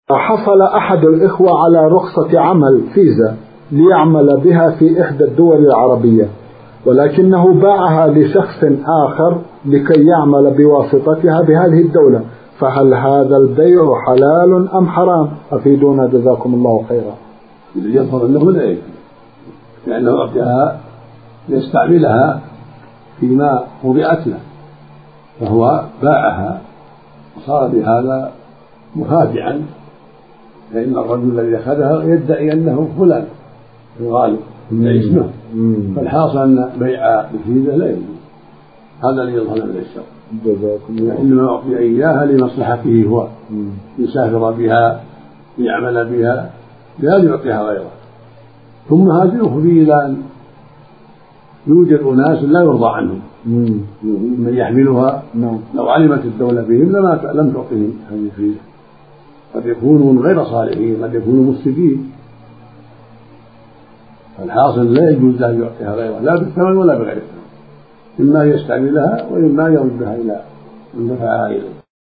حصل أحد الإخوة على رخصة عمل فيزا ليعمل بها في إحدى الدول العربية، ولكنه باعها لشخص آخر لكي يعمل بواسطتها بهذه الدولة، فهل هذا البيع حلال أم حرام؟ أفيدونا جزاكم الله خيرا. يظهر أنه لا يجوز، لأنه أعطاها ليستعملها فيما وضعت له، فهو باعها وصار بهذا مخادعا، فإن الرجل الذي أخذها يدعي أنه فلان في الغالب يدعي اسمه، فالحاصل أن بيع الفيزا لا يجوز، هذا اللي يظهر من الشرع، إنما أعطي إياها لمصلحته هو، يسافر بها ليعمل بها لا ليعطيها غيره. ثم هذه يفضي إلى أن يوجد أناس لا يرضى عنهم من يحملها، لو علمت الدولة بهم لم تعطهم هذه الفيزا، قد يكونوا غير صالحين، قد يكونوا مفسدين، فالحاصل لا يجوز له يعطيها غيره لا بالثمن ولا بغير الثمن، إما يستعملها وإما يردها إلى من دفعها إليه.